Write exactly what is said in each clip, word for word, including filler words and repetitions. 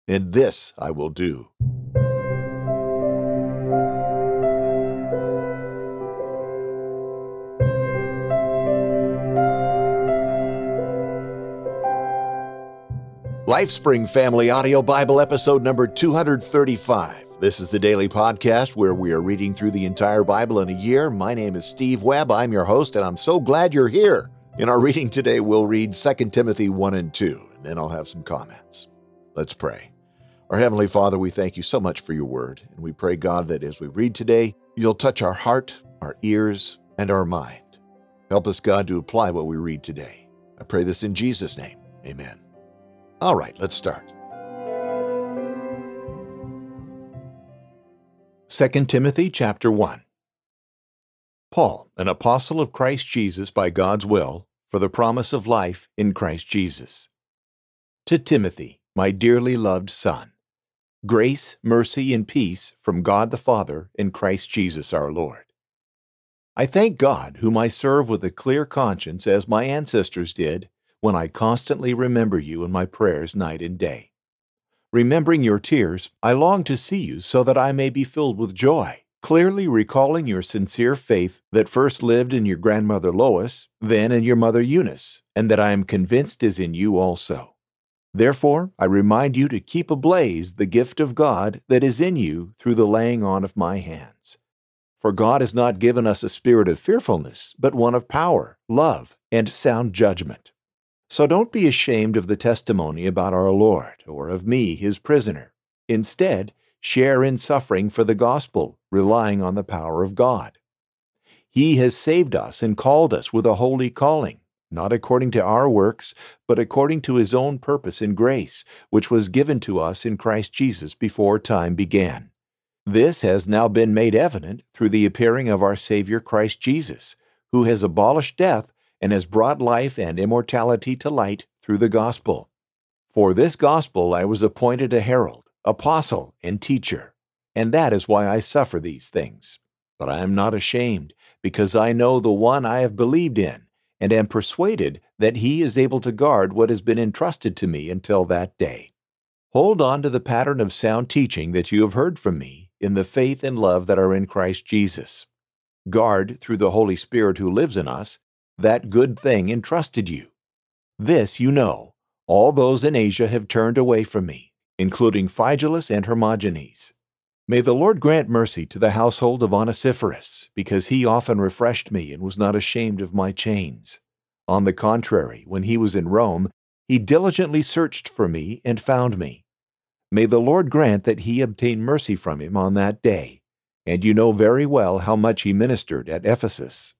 and this I will do. LifeSpring Family Audio Bible episode number two thirty-five. This is the daily podcast where we are reading through the entire Bible in a year. My name is Steve Webb. I'm your host, and I'm so glad you're here. In our reading today, we'll read Second Timothy one and two, and then I'll have some comments. Let's pray. Our Heavenly Father, we thank you so much for your word, and we pray, God, that as we read today, you'll touch our heart, our ears, and our mind. Help us, God, to apply what we read today. I pray this in Jesus' name. Amen. All right, let's start. Second Timothy chapter one. Paul, an apostle of Christ Jesus by God's will, for the promise of life in Christ Jesus. To Timothy, my dearly loved son, grace, mercy, and peace from God the Father and Christ Jesus our Lord. I thank God, whom I serve with a clear conscience as my ancestors did, when I constantly remember you in my prayers night and day. Remembering your tears, I long to see you so that I may be filled with joy, clearly recalling your sincere faith that first lived in your grandmother Lois, then in your mother Eunice, and that I am convinced is in you also. Therefore, I remind you to keep ablaze the gift of God that is in you through the laying on of my hands. For God has not given us a spirit of fearfulness, but one of power, love, and sound judgment. So don't be ashamed of the testimony about our Lord, or of me, his prisoner. Instead, share in suffering for the gospel, relying on the power of God. He has saved us and called us with a holy calling, not according to our works, but according to his own purpose and grace, which was given to us in Christ Jesus before time began. This has now been made evident through the appearing of our Savior Christ Jesus, who has abolished death and has brought life and immortality to light through the gospel. For this gospel I was appointed a herald, apostle, and teacher, and that is why I suffer these things. But I am not ashamed, because I know the one I have believed in, and am persuaded that he is able to guard what has been entrusted to me until that day. Hold on to the pattern of sound teaching that you have heard from me in the faith and love that are in Christ Jesus. Guard, through the Holy Spirit who lives in us, that good thing entrusted you. This you know, all those in Asia have turned away from me, including Phygelus and Hermogenes. May the Lord grant mercy to the household of Onesiphorus, because he often refreshed me and was not ashamed of my chains. On the contrary, when he was in Rome, he diligently searched for me and found me. May the Lord grant that he obtain mercy from him on that day, and you know very well how much he ministered at Ephesus.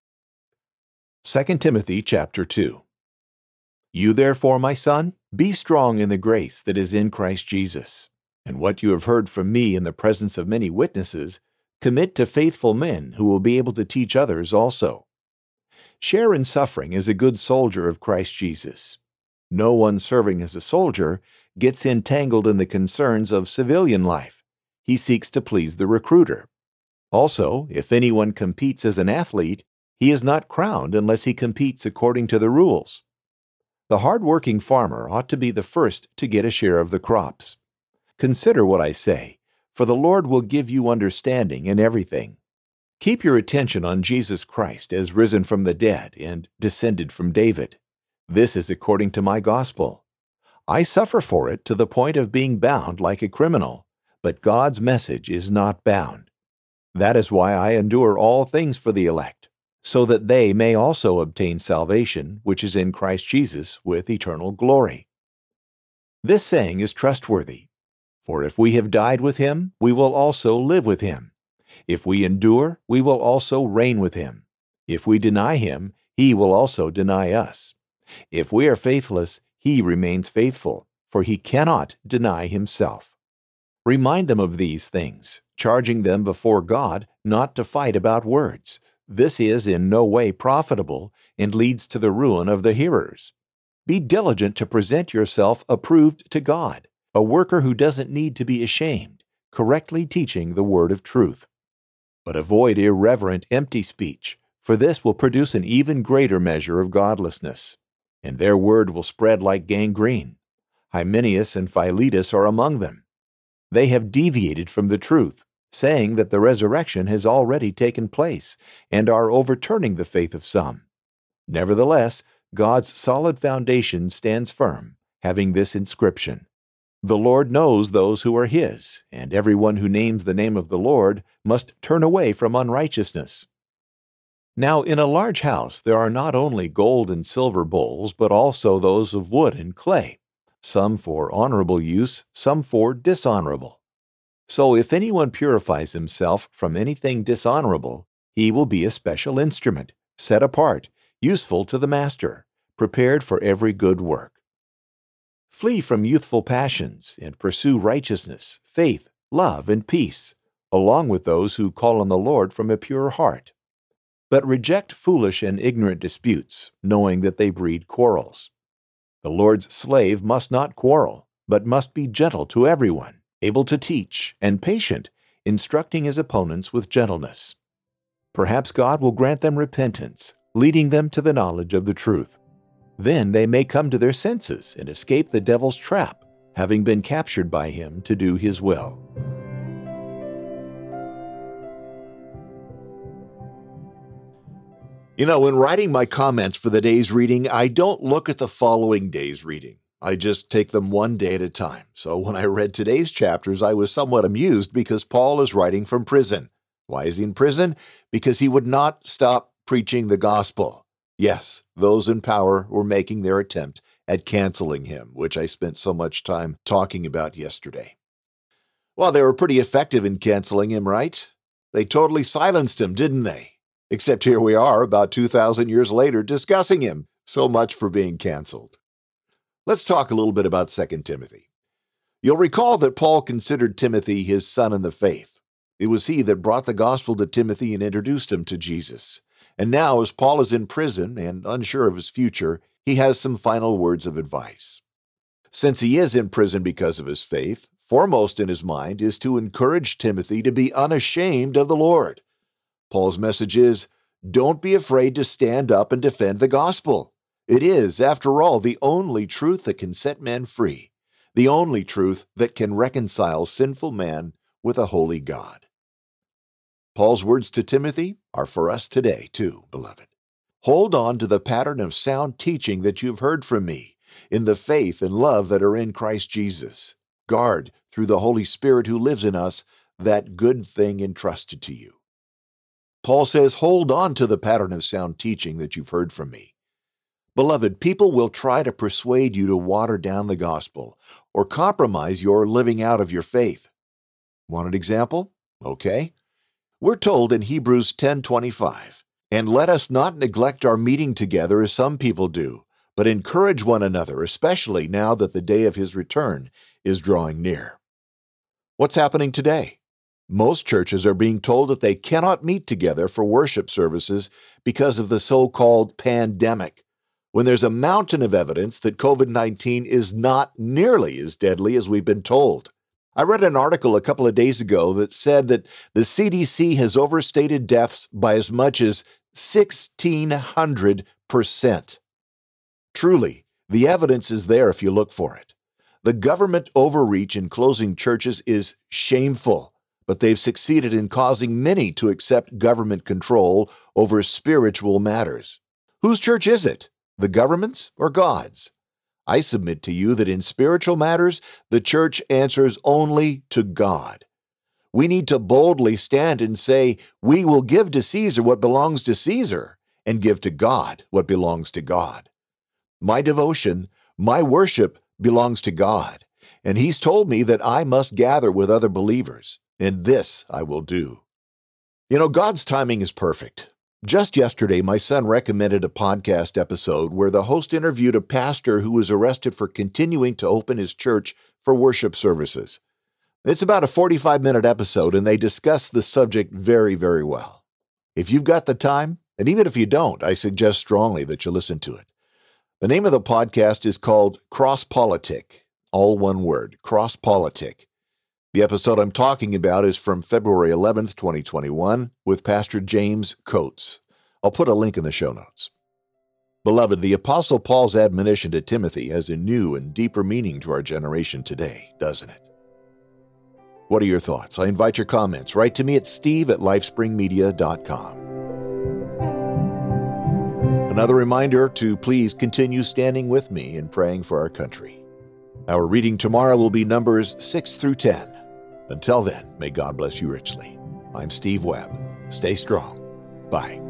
Second Timothy chapter two. You therefore, my son, be strong in the grace that is in Christ Jesus, and what you have heard from me in the presence of many witnesses, commit to faithful men who will be able to teach others also. Share in suffering as a good soldier of Christ Jesus. No one serving as a soldier gets entangled in the concerns of civilian life. He seeks to please the recruiter. Also, if anyone competes as an athlete, he is not crowned unless he competes according to the rules. The hard-working farmer ought to be the first to get a share of the crops. Consider what I say, for the Lord will give you understanding in everything. Keep your attention on Jesus Christ as risen from the dead and descended from David. This is according to my gospel. I suffer for it to the point of being bound like a criminal, but God's message is not bound. That is why I endure all things for the elect, so that they may also obtain salvation, which is in Christ Jesus, with eternal glory. This saying is trustworthy. For if we have died with him, we will also live with him. If we endure, we will also reign with him. If we deny him, he will also deny us. If we are faithless, he remains faithful, for he cannot deny himself. Remind them of these things, charging them before God not to fight about words. This is in no way profitable and leads to the ruin of the hearers. Be diligent to present yourself approved to God, a worker who doesn't need to be ashamed, correctly teaching the word of truth. But avoid irreverent, empty speech, for this will produce an even greater measure of godlessness, and their word will spread like gangrene. Hymenaeus and Philetus are among them. They have deviated from the truth, saying that the resurrection has already taken place, and are overturning the faith of some. Nevertheless, God's solid foundation stands firm, having this inscription: "The Lord knows those who are His, and everyone who names the name of the Lord must turn away from unrighteousness." Now in a large house there are not only gold and silver bowls, but also those of wood and clay, some for honorable use, some for dishonorable. So if anyone purifies himself from anything dishonorable, he will be a special instrument, set apart, useful to the master, prepared for every good work. Flee from youthful passions and pursue righteousness, faith, love, and peace, along with those who call on the Lord from a pure heart. But reject foolish and ignorant disputes, knowing that they breed quarrels. The Lord's slave must not quarrel, but must be gentle to everyone, able to teach, and patient, instructing his opponents with gentleness. Perhaps God will grant them repentance, leading them to the knowledge of the truth. Then they may come to their senses and escape the devil's trap, having been captured by him to do his will. You know, when writing my comments for the day's reading, I don't look at the following day's reading. I just take them one day at a time. So when I read today's chapters, I was somewhat amused because Paul is writing from prison. Why is he in prison? Because he would not stop preaching the gospel. Yes, those in power were making their attempt at canceling him, which I spent so much time talking about yesterday. Well, they were pretty effective in canceling him, right? They totally silenced him, didn't they? Except here we are, about two thousand years later, discussing him. So much for being canceled. Let's talk a little bit about Second Timothy. You'll recall that Paul considered Timothy his son in the faith. It was he that brought the gospel to Timothy and introduced him to Jesus. And now, as Paul is in prison and unsure of his future, he has some final words of advice. Since he is in prison because of his faith, foremost in his mind is to encourage Timothy to be unashamed of the Lord. Paul's message is, don't be afraid to stand up and defend the gospel. It is, after all, the only truth that can set men free, the only truth that can reconcile sinful man with a holy God. Paul's words to Timothy are for us today, too, beloved. Hold on to the pattern of sound teaching that you've heard from me, in the faith and love that are in Christ Jesus. Guard, through the Holy Spirit who lives in us, that good thing entrusted to you. Paul says, hold on to the pattern of sound teaching that you've heard from me. Beloved, people will try to persuade you to water down the gospel or compromise your living out of your faith. Want an example? Okay. We're told in Hebrews ten twenty-five, "And let us not neglect our meeting together as some people do, but encourage one another, especially now that the day of his return is drawing near." What's happening today? Most churches are being told that they cannot meet together for worship services because of the so-called pandemic, when there's a mountain of evidence that COVID nineteen is not nearly as deadly as we've been told. I read an article a couple of days ago that said that the C D C has overstated deaths by as much as sixteen hundred percent. Truly, the evidence is there if you look for it. The government overreach in closing churches is shameful, but they've succeeded in causing many to accept government control over spiritual matters. Whose church is it? The government's or God's? I submit to you that in spiritual matters, the church answers only to God. We need to boldly stand and say, we will give to Caesar what belongs to Caesar, and give to God what belongs to God. My devotion, my worship belongs to God, and He's told me that I must gather with other believers. And this I will do. You know, God's timing is perfect. Just yesterday, my son recommended a podcast episode where the host interviewed a pastor who was arrested for continuing to open his church for worship services. It's about a forty-five minute episode, and they discuss the subject very, very well. If you've got the time, and even if you don't, I suggest strongly that you listen to it. The name of the podcast is called Cross Politic, all one word, Cross Politic. The episode I'm talking about is from February eleventh, twenty twenty-one, with Pastor James Coates. I'll put a link in the show notes. Beloved, the Apostle Paul's admonition to Timothy has a new and deeper meaning to our generation today, doesn't it? What are your thoughts? I invite your comments. Write to me at steve at lifespringmedia dot com. Another reminder to please continue standing with me in praying for our country. Our reading tomorrow will be Numbers six through ten. Until then, may God bless you richly. I'm Steve Webb. Stay strong. Bye.